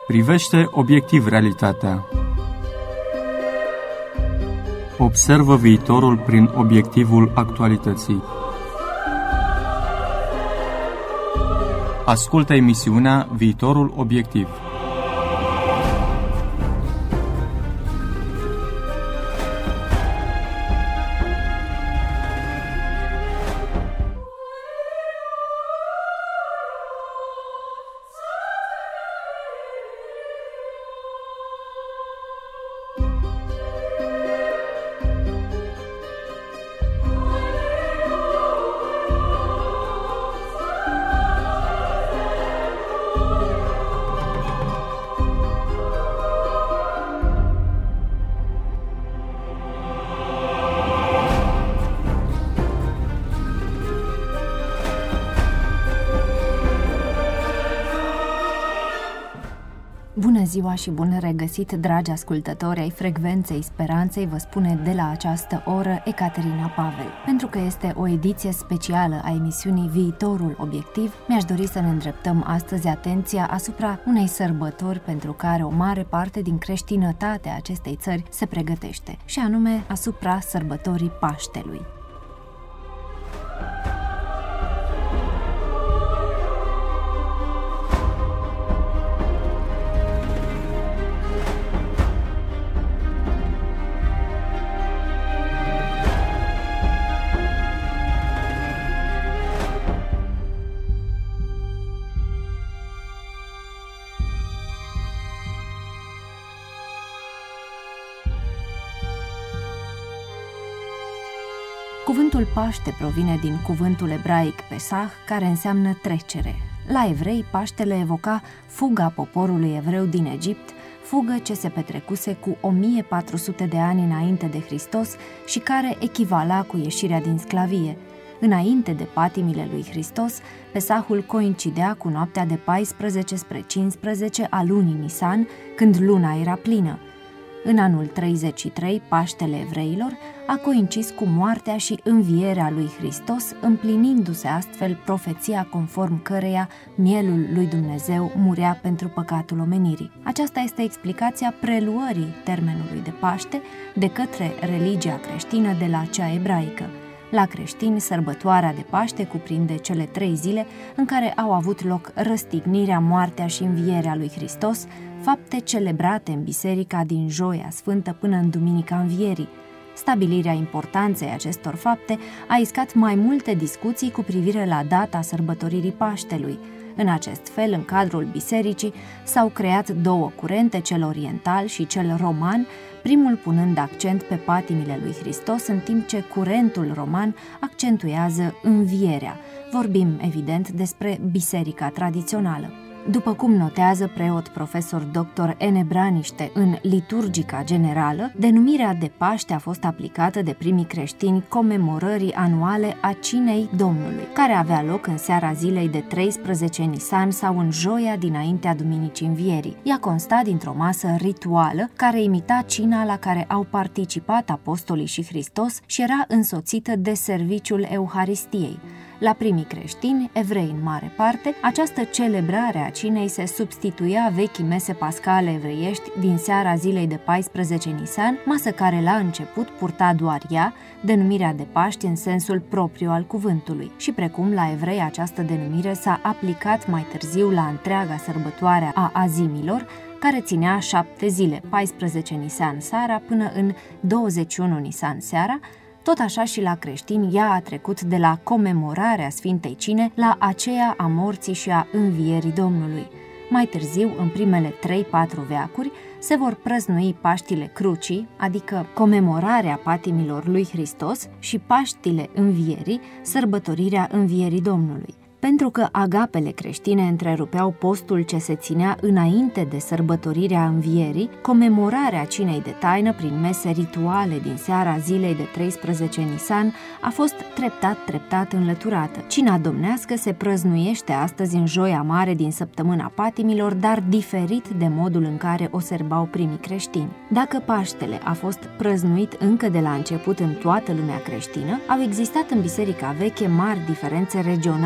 Privește obiectiv realitatea. Observă viitorul prin obiectivul actualității. Ascultă emisiunea Viitorul Obiectiv. Bună ziua și bun regăsit, dragi ascultători ai Frecvenței Speranței, vă spune de la această oră Ecaterina Pavel. Pentru că este o ediție specială a emisiunii Viitorul Obiectiv, mi-aș dori să ne îndreptăm astăzi atenția asupra unei sărbători pentru care o mare parte din creștinătatea acestei țări se pregătește, și anume asupra sărbătorii Paștelui. Cuvântul Paște provine din cuvântul ebraic Pesach, care înseamnă trecere. La evrei, Paștele evoca fuga poporului evreu din Egipt, fugă ce se petrecuse cu 1400 de ani înainte de Hristos și care echivala cu ieșirea din sclavie. Înainte de patimile lui Hristos, Pesahul coincidea cu noaptea de 14 spre 15 a lunii Nisan, când luna era plină. În anul 33, Paștele evreilor a coincis cu moartea și învierea lui Hristos, împlinindu-se astfel profeția conform căreia mielul lui Dumnezeu murea pentru păcatul omenirii. Aceasta este explicația preluării termenului de Paște de către religia creștină de la cea ebraică. La creștini, sărbătoarea de Paște cuprinde cele 3 zile în care au avut loc răstignirea, moartea și învierea lui Hristos, fapte celebrate în biserica din Joia Sfântă până în Duminica Învierii. Stabilirea importanței acestor fapte a iscat mai multe discuții cu privire la data sărbătoririi Paștelui. În acest fel, în cadrul bisericii, s-au creat 2 curente, cel oriental și cel roman, primul punând accent pe patimile lui Hristos, în timp ce curentul roman accentuează învierea. Vorbim, evident, despre biserica tradițională. După cum notează preot profesor dr. Ene Braniște în Liturgica Generală, denumirea de Paște a fost aplicată de primii creștini comemorării anuale a Cinei Domnului, care avea loc în seara zilei de 13 Nisan sau în joia dinaintea Duminicii Învierii. Ea consta dintr-o masă rituală care imita cina la care au participat apostolii și Hristos și era însoțită de serviciul Euharistiei. La primii creștini, evrei în mare parte, această celebrare a cinei se substituia vechii mese pascale evreiești din seara zilei de 14 Nisan, masă care la început purta doar ea denumirea de Paști în sensul propriu al cuvântului. Și precum la evrei această denumire s-a aplicat mai târziu la întreaga sărbătoare a azimilor, care ținea 7 zile, 14 Nisan seara până în 21 Nisan seara. Tot așa și la creștini ea a trecut de la comemorarea Sfintei Cine la aceea a morții și a învierii Domnului. Mai târziu, în primele 3-4 veacuri, se vor prăznui Paștile Crucii, adică comemorarea patimilor lui Hristos, și Paștile Învierii, sărbătorirea învierii Domnului. Pentru că agapele creștine întrerupeau postul ce se ținea înainte de sărbătorirea învierii, comemorarea cinei de taină prin mese rituale din seara zilei de 13 Nisan a fost treptat înlăturată. Cina domnească se prăznuiește astăzi în Joia Mare din săptămâna patimilor, dar diferit de modul în care o sărbau primii creștini. Dacă Paștele a fost prăznuit încă de la început în toată lumea creștină, au existat în biserica veche mari diferențe regionale în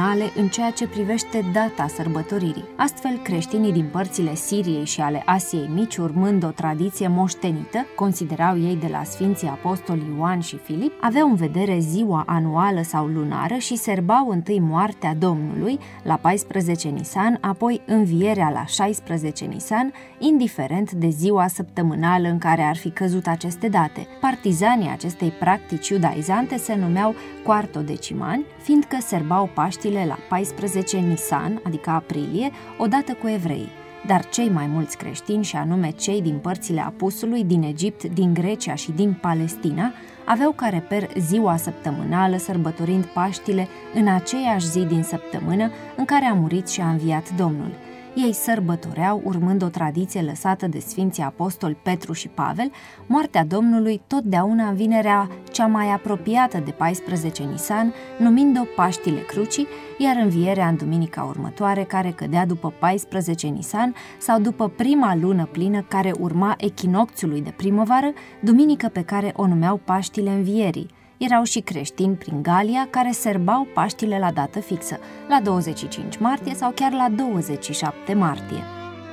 ceea ce privește data sărbătoririi. Astfel, creștinii din părțile Siriei și ale Asiei Mici, urmând o tradiție moștenită, considerau ei de la Sfinții Apostoli Ioan și Filip, aveau în vedere ziua anuală sau lunară și serbau întâi moartea Domnului la 14 Nisan, apoi învierea la 16 Nisan, indiferent de ziua săptămânală în care ar fi căzut aceste date. Partizanii acestei practici iudaizante se numeau quartodecimani, fiindcă serbau Paștile la 14 Nisan, adică aprilie, odată cu evreii. Dar cei mai mulți creștini, și anume cei din părțile Apusului, din Egipt, din Grecia și din Palestina, aveau ca reper ziua săptămânală, sărbătorind Paștile în aceeași zi din săptămână în care a murit și a înviat Domnul. Ei sărbătoreau, urmând o tradiție lăsată de Sfinții Apostoli Petru și Pavel, moartea Domnului totdeauna în vinerea cea mai apropiată de 14 Nisan, numind-o Paștile Crucii, iar învierea în duminica următoare, care cădea după 14 Nisan sau după prima lună plină care urma echinocțiului de primăvară, duminică pe care o numeau Paștile Învierii. Erau și creștini prin Galia care serbau Paștile la dată fixă, la 25 martie sau chiar la 27 martie.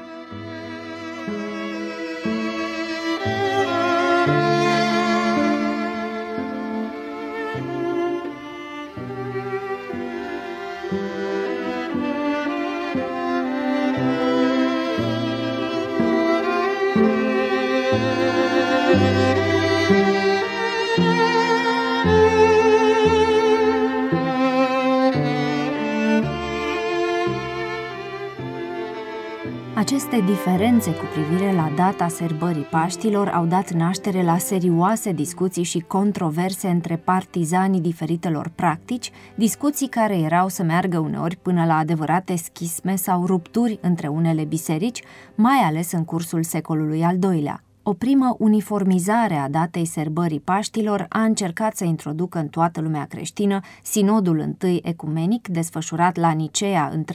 Aceste diferențe cu privire la data sărbării Paștilor au dat naștere la serioase discuții și controverse între partizanii diferitelor practici, discuții care erau să meargă uneori până la adevărate schisme sau rupturi între unele biserici, mai ales în cursul secolului al II-lea. O primă uniformizare a datei sărbării Paștilor a încercat să introducă în toată lumea creștină Sinodul I Ecumenic, desfășurat la Nicea în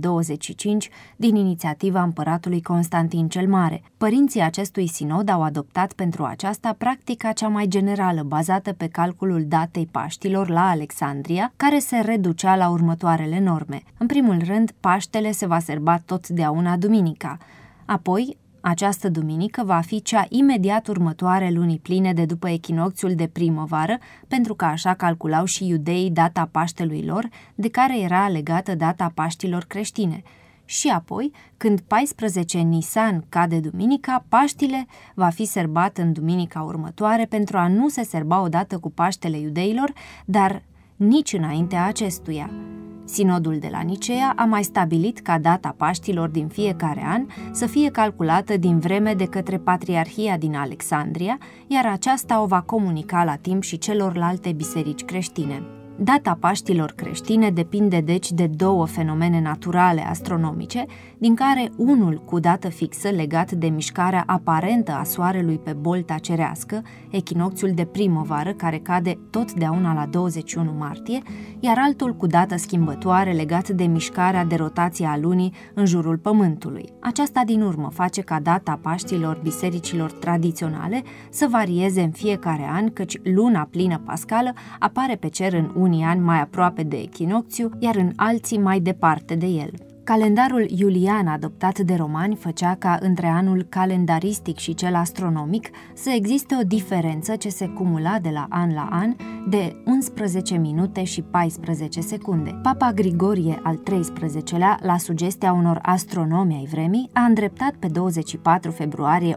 325 din inițiativa împăratului Constantin cel Mare. Părinții acestui sinod au adoptat pentru aceasta practica cea mai generală, bazată pe calculul datei Paștilor la Alexandria, care se reducea la următoarele norme. În primul rând, Paștele se va sărba totdeauna duminica. Apoi, această duminică va fi cea imediat următoare lunii pline de după echinocțiul de primăvară, pentru că așa calculau și iudeii data Paștelui lor, de care era legată data Paștilor creștine. Și apoi, când 14 Nisan cade duminica, Paștile va fi sărbat în duminica următoare pentru a nu se sărba odată cu Paștele iudeilor, dar nici înaintea acestuia. Sinodul de la Nicea a mai stabilit ca data Paștilor din fiecare an să fie calculată din vreme de către Patriarhia din Alexandria, iar aceasta o va comunica la timp și celorlalte biserici creștine. Data Paștilor creștine depinde deci de două fenomene naturale astronomice, din care unul cu dată fixă legat de mișcarea aparentă a soarelui pe bolta cerească, echinocțiul de primăvară care cade totdeauna la 21 martie, iar altul cu dată schimbătoare legat de mișcarea de rotație a lunii în jurul pământului. Aceasta din urmă face ca data Paștilor bisericilor tradiționale să varieze în fiecare an, căci luna plină pascală apare pe cer în unii ani mai aproape de echinocțiu, iar în alții mai departe de el. Calendarul iulian adoptat de romani făcea ca între anul calendaristic și cel astronomic să existe o diferență ce se cumula de la an la an de 11 minute și 14 secunde. Papa Grigorie al XIII-lea, la sugestia unor astronomi ai vremii, a îndreptat pe 24 februarie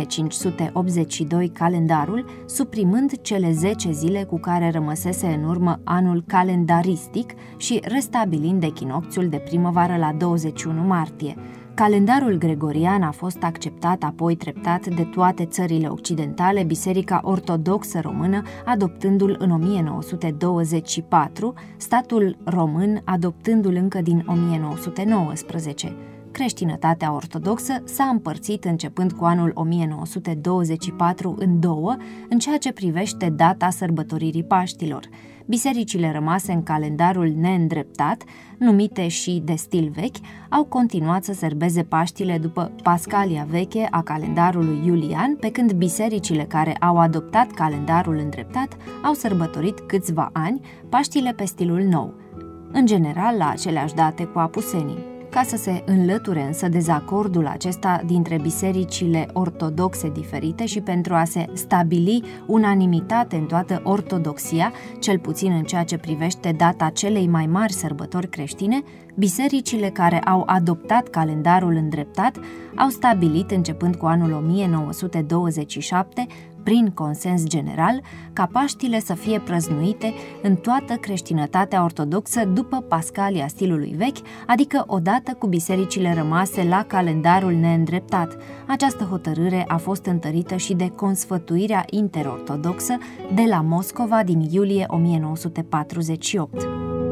1582 calendarul, suprimând cele 10 zile cu care rămăsese în urmă anul calendaristic și restabilind echinocțiul de primăvară la 21 martie. Calendarul gregorian a fost acceptat apoi treptat de toate țările occidentale, Biserica Ortodoxă Română adoptându-l în 1924, statul român adoptându-l încă din 1919. Creștinătatea ortodoxă s-a împărțit începând cu anul 1924 în două, în ceea ce privește data sărbătoririi Paștilor. Bisericile rămase în calendarul neîndreptat, numite și de stil vechi, au continuat să sărbeze Paștile după Pascalia veche a calendarului iulian, pe când bisericile care au adoptat calendarul îndreptat au sărbătorit câțiva ani Paștile pe stilul nou. în general la aceleași date cu apusenii. Ca să se înlăture însă dezacordul acesta dintre bisericile ortodoxe diferite și pentru a se stabili unanimitate în toată ortodoxia, cel puțin în ceea ce privește data celei mai mari sărbători creștine, bisericile care au adoptat calendarul îndreptat au stabilit, începând cu anul 1927, prin consens general, ca Paștile să fie prăznuite în toată creștinătatea ortodoxă după Pascalia stilului vechi, adică odată cu bisericile rămase la calendarul neîndreptat. Această hotărâre a fost întărită și de consfătuirea interortodoxă de la Moscova din iulie 1948.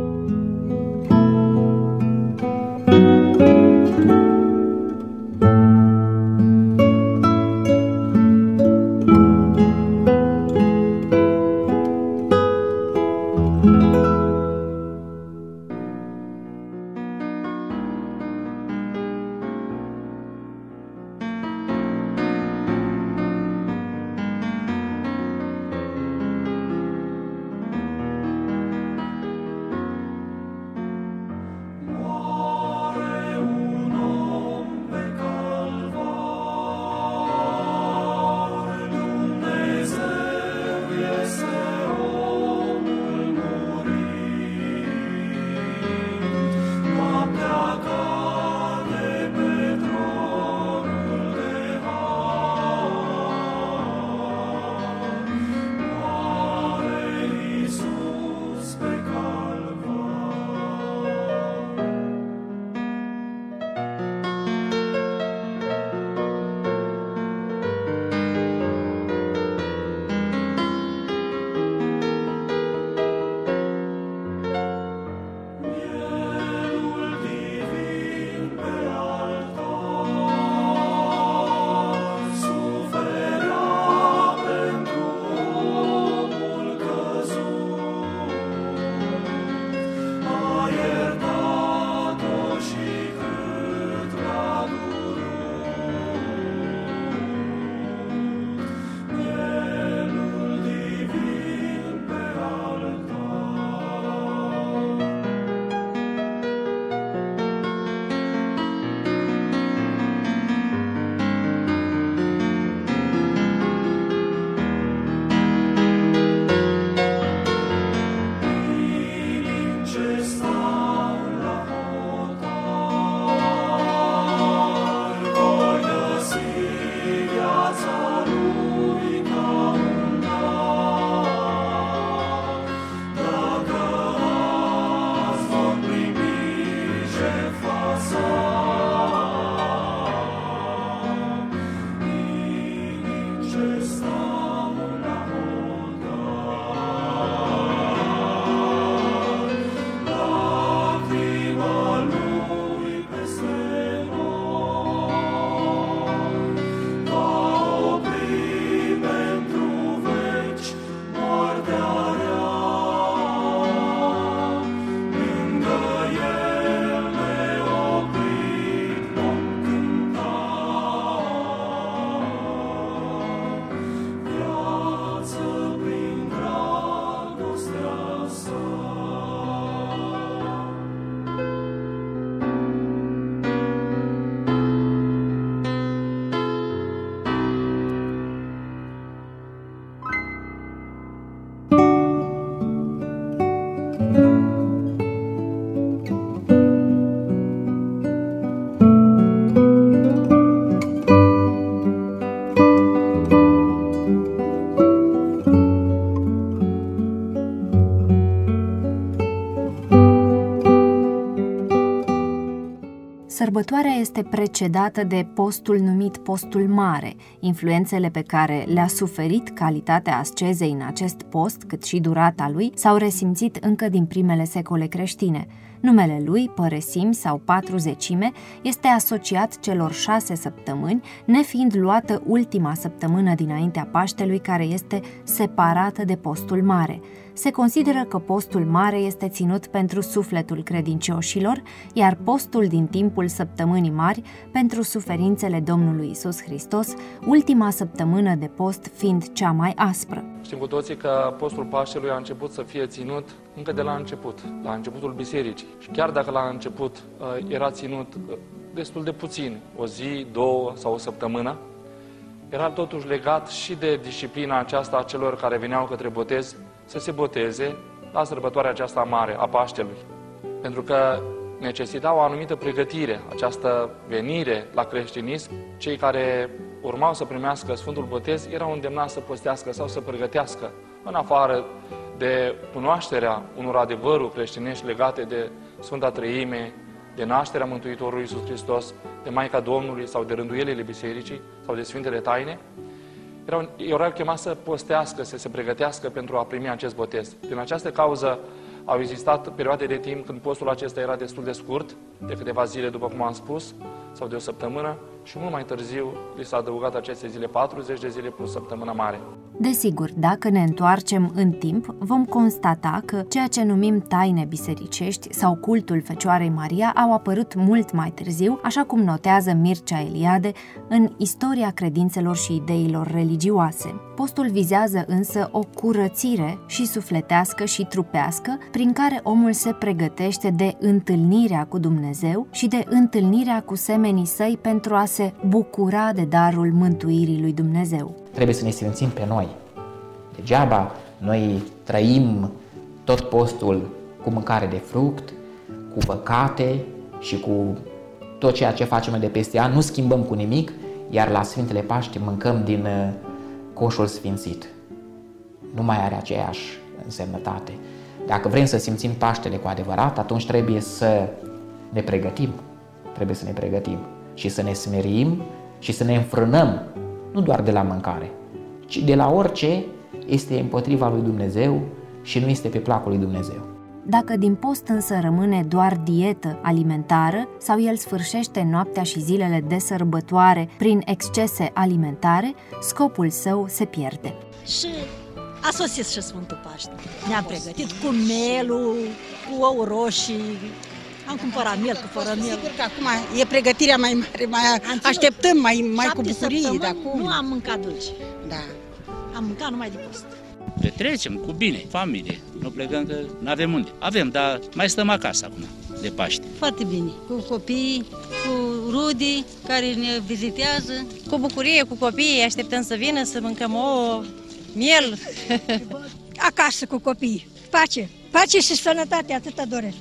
Sărbătoarea este precedată de postul numit postul mare. Influențele pe care le-a suferit calitatea ascezei în acest post, cât și durata lui, s-au resimțit încă din primele secole creștine. Numele lui, păresim sau patruzecime, este asociat celor 6 săptămâni, nefiind luată ultima săptămână dinaintea Paștelui, care este separată de postul mare. Se consideră că postul mare este ținut pentru sufletul credincioșilor, iar postul din timpul săptămânii mari pentru suferințele Domnului Iisus Hristos, ultima săptămână de post fiind cea mai aspră. Știm cu toții că postul Paștelui a început să fie ținut încă de la început, la începutul bisericii. Și chiar dacă la început era ținut destul de puțin, o zi, două sau o săptămână, era totuși legat și de disciplina aceasta a celor care veneau către botez să se boteze la sărbătoarea aceasta mare a Paștelui. Pentru că necesita o anumită pregătire, această venire la creștinism. Cei care urmau să primească Sfântul Botez erau îndemnați să postească sau să pregătească, în afară de cunoașterea unor adevăruri creștinești legate de Sfânta Treime, de nașterea Mântuitorului Iisus Hristos, de Maica Domnului sau de rânduielile bisericii sau de Sfintele Taine, erau chemați să postească, să se pregătească pentru a primi acest botez. Din această cauză au existat perioade de timp când postul acesta era destul de scurt, de câteva zile, după cum am spus, sau de o săptămână, și mult mai târziu li s-a adăugat aceste zile, 40 de zile plus săptămâna mare. Desigur, dacă ne întoarcem în timp, vom constata că ceea ce numim taine bisericești sau cultul Fecioarei Maria au apărut mult mai târziu, așa cum notează Mircea Eliade în Istoria credințelor și ideilor religioase. Postul vizează însă o curățire și sufletească și trupească, prin care omul se pregătește de întâlnirea cu Dumnezeu și de întâlnirea cu semenii săi pentru a se bucura de darul mântuirii lui Dumnezeu. Trebuie să ne simțim pe noi. Degeaba noi trăim tot postul cu mâncare de fruct, cu păcate și cu tot ceea ce facem de peste an, nu schimbăm cu nimic, iar la Sfintele Paște mâncăm din coșul sfințit. Nu mai are aceeași însemnătate. Dacă vrem să simțim Paștele cu adevărat, atunci trebuie să ne pregătim. Trebuie să ne pregătim și să ne smerim și să ne înfrânăm, nu doar de la mâncare, ci de la orice este împotriva lui Dumnezeu și nu este pe placul lui Dumnezeu. Dacă din post însă rămâne doar dietă alimentară sau el sfârșește noaptea și zilele de sărbătoare prin excese alimentare, scopul său se pierde. Și a sosit și Sfântul Paște. Ne-am pregătit cu melul, cu ou roșii, am cumpărat miel cu fără miel. Sigur că acum e pregătirea mai mare, așteptăm mai cu bucurie de acum. Nu am mâncat dulce. Da. Am mâncat numai de post. Petrecem cu bine, familie. Nu plecăm că nu avem unde. Avem, dar mai stăm acasă acum, de Paște. Foarte bine. Cu copii, cu rudii care ne vizitează. Cu bucurie, cu copiii, așteptăm să vină, să mâncăm ouă, miel. Acasă cu copiii. Pace. Pace și sănătate, atâta doresc.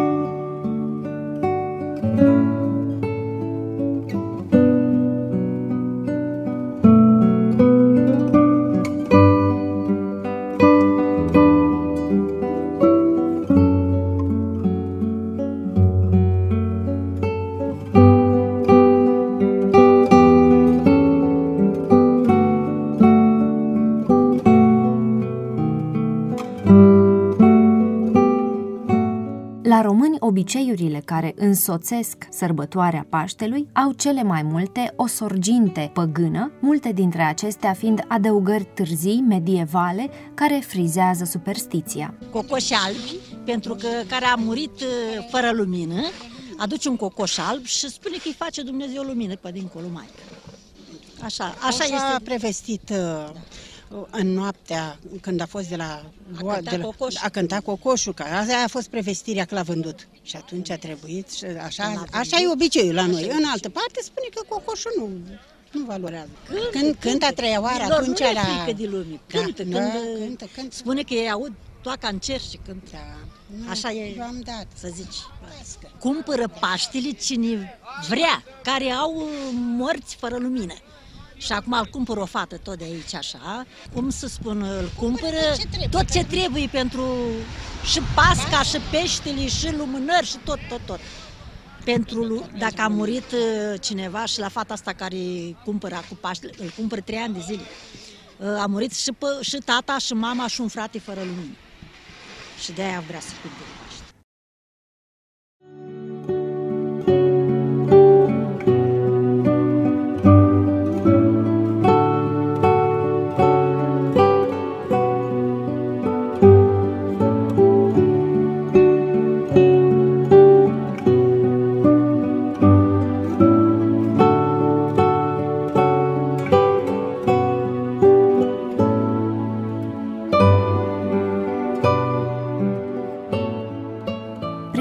La români, obiceiurile care însoțesc sărbătoarea Paștelui au cele mai multe o sorginte păgână, multe dintre acestea fiind adăugări târzii, medievale, care frizează superstiția. Cocoși albi, pentru că care a murit fără lumină, aduce un cocoș alb și spune că îi face Dumnezeu lumină pe dincolo mai. Așa este prevestit în noaptea când a fost a cântat cocoșul, că aia a fost prevestirea că l-a vândut. Și atunci a trebuit, și așa e obiceiul la noi. În altă parte spune că cocoșul nu valorează. Când cântă a treia oară, atunci era... Nu frică de lume. Cântă. Spune că ei aud toaca în cer și cântă. Da. Așa e, dat. să zici. Cumpără Paștele cine vrea, care au morți fără lumină. Și acum îl cumpără o fată tot de aici, așa, cum să spun, îl cumpără tot ce trebuie pentru și Pasca, și peștele, și lumânări, și tot. Pentru, dacă a murit cineva și la fata asta care cumpără cu Paștele, îl cumpără 3 ani de zile. A murit și tata, și mama, și un frate fără lumină. Și de-aia vrea să cumpere Paște.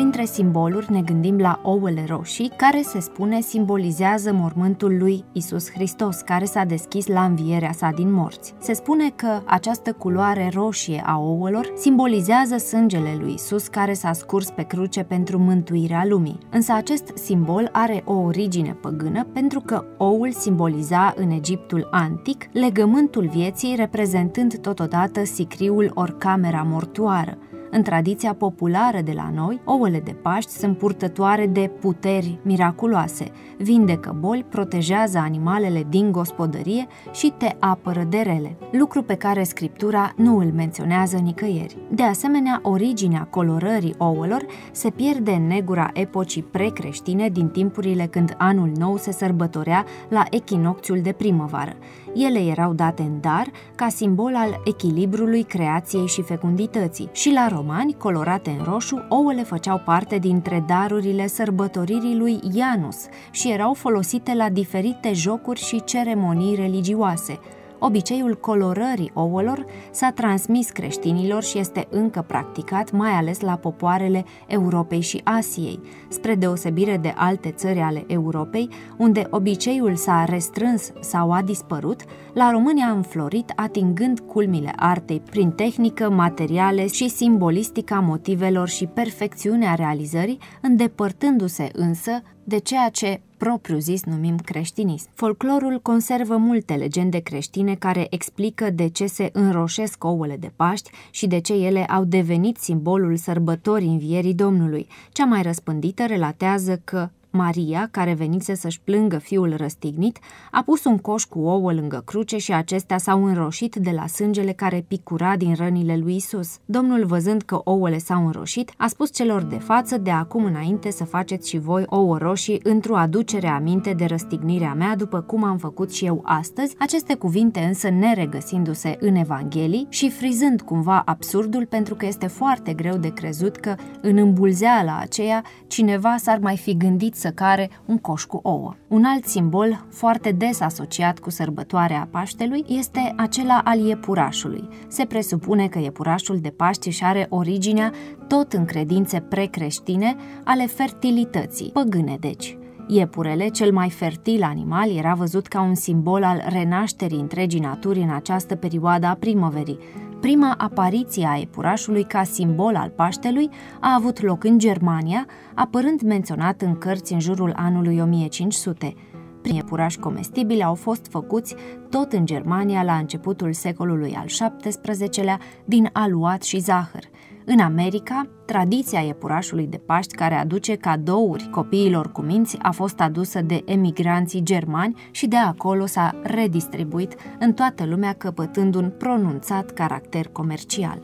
Printre simboluri ne gândim la ouăle roșii, care se spune simbolizează mormântul lui Isus Hristos, care s-a deschis la învierea sa din morți. Se spune că această culoare roșie a ouălor simbolizează sângele lui Isus care s-a scurs pe cruce pentru mântuirea lumii. Însă acest simbol are o origine păgână pentru că oul simboliza în Egiptul antic legământul vieții, reprezentând totodată sicriul ori camera mortoară. În tradiția populară de la noi, ouăle de Paști sunt purtătoare de puteri miraculoase, vindecă boli, protejează animalele din gospodărie și te apără de rele, lucru pe care Scriptura nu îl menționează nicăieri. De asemenea, originea colorării ouălor se pierde în negura epocii precreștine din timpurile când anul nou se sărbătorea la echinocțiul de primăvară. Ele erau date în dar ca simbol al echilibrului, creației și fecundității și la romani, colorate în roșu, ouăle făceau parte dintre darurile sărbătoririi lui Janus și erau folosite la diferite jocuri și ceremonii religioase. Obiceiul colorării ouălor s-a transmis creștinilor și este încă practicat, mai ales la popoarele Europei și Asiei. Spre deosebire de alte țări ale Europei, unde obiceiul s-a restrâns sau a dispărut, la români a înflorit, atingând culmile artei prin tehnică, materiale și simbolistica motivelor și perfecțiunea realizării, îndepărtându-se însă de ceea ce propriu-zis numim creștinism. Folclorul conservă multe legende creștine care explică de ce se înroșesc ouăle de Paști și de ce ele au devenit simbolul sărbătorii învierii Domnului. Cea mai răspândită relatează că Maria, care venise să-și plângă fiul răstignit, a pus un coș cu ouă lângă cruce și acestea s-au înroșit de la sângele care picura din rănile lui Isus. Domnul, văzând că ouăle s-au înroșit, a spus celor de față: de acum înainte să faceți și voi ouă roșii într-o aducere aminte de răstignirea mea, după cum am făcut și eu astăzi. Aceste cuvinte însă neregăsindu-se în Evanghelii și frizând cumva absurdul, pentru că este foarte greu de crezut că în îmbulzeala aceea cineva s-ar mai fi gândit să care un coș cu ouă. Un alt simbol foarte des asociat cu sărbătoarea Paștelui este acela al iepurașului. Se presupune că iepurașul de Paști își are originea tot în credințe precreștine ale fertilității, păgâne deci. Iepurele, cel mai fertil animal, era văzut ca un simbol al renașterii întregii naturi în această perioadă a primăverii. Prima apariție a iepurașului ca simbol al Paștelui a avut loc în Germania, apărând menționat în cărți în jurul anului 1500. Primii iepurași comestibili au fost făcuți tot în Germania la începutul secolului al XVII-lea din aluat și zahăr. În America, tradiția iepurașului de Paști care aduce cadouri copiilor cu minți a fost adusă de emigranții germani și de acolo s-a redistribuit în toată lumea, căpătând un pronunțat caracter comercial.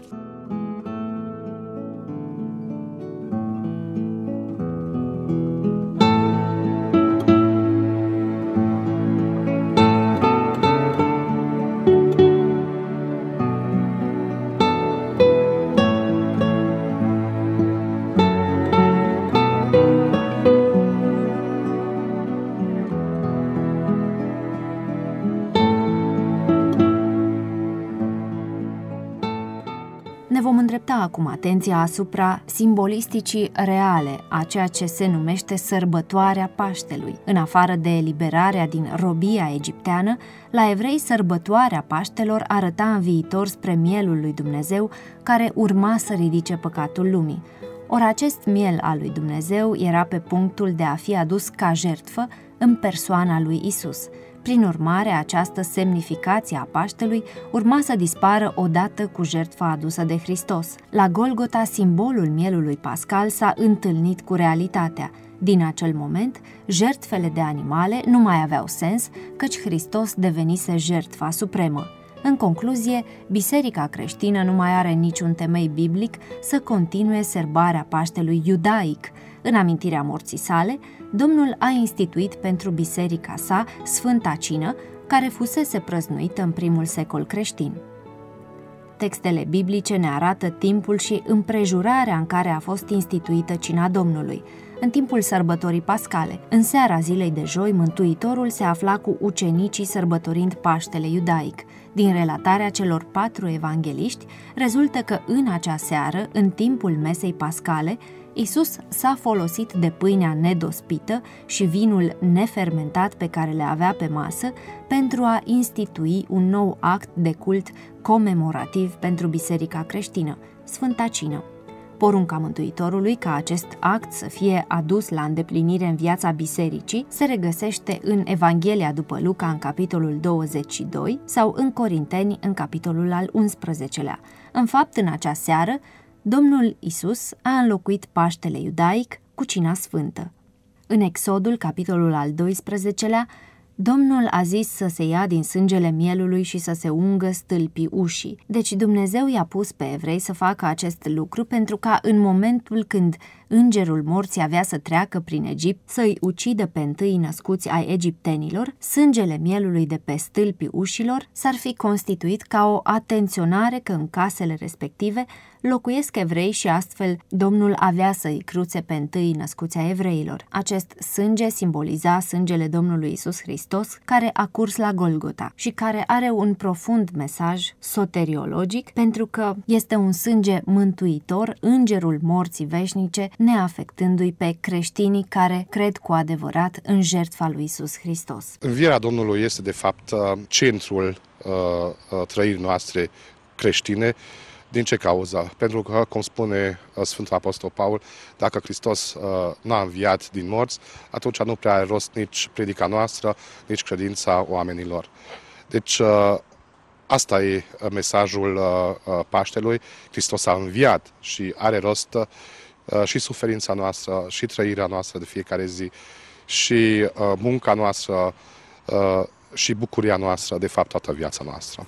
Ne vom îndrepta acum atenția asupra simbolisticii reale a ceea ce se numește sărbătoarea Paștelui. În afară de eliberarea din robia egipteană, la evrei sărbătoarea Paștelor arăta în viitor spre mielul lui Dumnezeu care urma să ridice păcatul lumii. Ori acest miel al lui Dumnezeu era pe punctul de a fi adus ca jertfă în persoana lui Isus. Prin urmare, această semnificație a Paștelui urma să dispară odată cu jertfa adusă de Hristos. La Golgota, simbolul mielului pascal s-a întâlnit cu realitatea. Din acel moment, jertfele de animale nu mai aveau sens, căci Hristos devenise jertfa supremă. În concluzie, Biserica creștină nu mai are niciun temei biblic să continue sărbarea Paștelui iudaic. În amintirea morții sale, Domnul a instituit pentru biserica sa Sfânta Cină, care fusese prăznuită în primul secol creștin. Textele biblice ne arată timpul și împrejurarea în care a fost instituită cina Domnului. În timpul sărbătorii pascale, în seara zilei de joi, Mântuitorul se afla cu ucenicii sărbătorind Paștele iudaic. Din relatarea celor 4 evangeliști, rezultă că în acea seară, în timpul mesei pascale, Isus s-a folosit de pâinea nedospită și vinul nefermentat pe care le avea pe masă pentru a institui un nou act de cult comemorativ pentru biserica creștină, Sfânta Cină. Porunca Mântuitorului ca acest act să fie adus la îndeplinire în viața bisericii se regăsește în Evanghelia după Luca în capitolul 22 sau în Corinteni în capitolul al 11-lea. În fapt, în acea seară, Domnul Isus a înlocuit Paștele iudaic cu Cina Sfântă. În Exodul, capitolul al 12-lea, Domnul a zis să se ia din sângele mielului și să se ungă stâlpii ușii. Deci Dumnezeu i-a pus pe evrei să facă acest lucru pentru ca în momentul când îngerul morții avea să treacă prin Egipt să-i ucidă pe întâi născuți ai egiptenilor, sângele mielului de pe stâlpii ușilor s-ar fi constituit ca o atenționare că în casele respective locuiesc evrei și astfel Domnul avea să-i cruțe pe întâi născuți ai evreilor. Acest sânge simboliza sângele Domnului Isus Hristos care a curs la Golgota și care are un profund mesaj soteriologic pentru că este un sânge mântuitor, îngerul morții veșnice, neafectându-i pe creștinii care cred cu adevărat în jertfa lui Isus Hristos. Învierea Domnului este de fapt centrul trăirii noastre creștine. Din ce cauză? Pentru că, cum spune Sfântul Apostol Paul, dacă Hristos n-a înviat din morți, atunci nu prea are rost nici predica noastră, nici credința oamenilor. Deci, asta e mesajul Paștelui. Hristos a înviat și are rost și suferința noastră, și trăirea noastră de fiecare zi, și munca noastră, și bucuria noastră, de fapt toată viața noastră.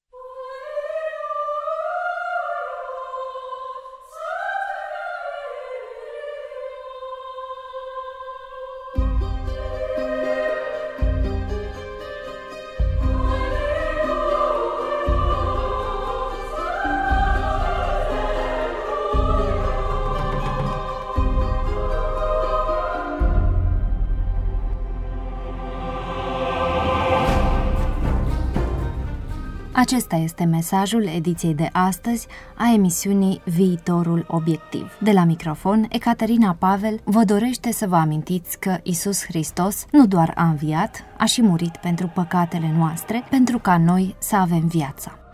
Acesta este mesajul ediției de astăzi a emisiunii Viitorul Obiectiv. De la microfon, Ecaterina Pavel vă dorește să vă amintiți că Isus Hristos nu doar a înviat, a și murit pentru păcatele noastre, pentru ca noi să avem viața.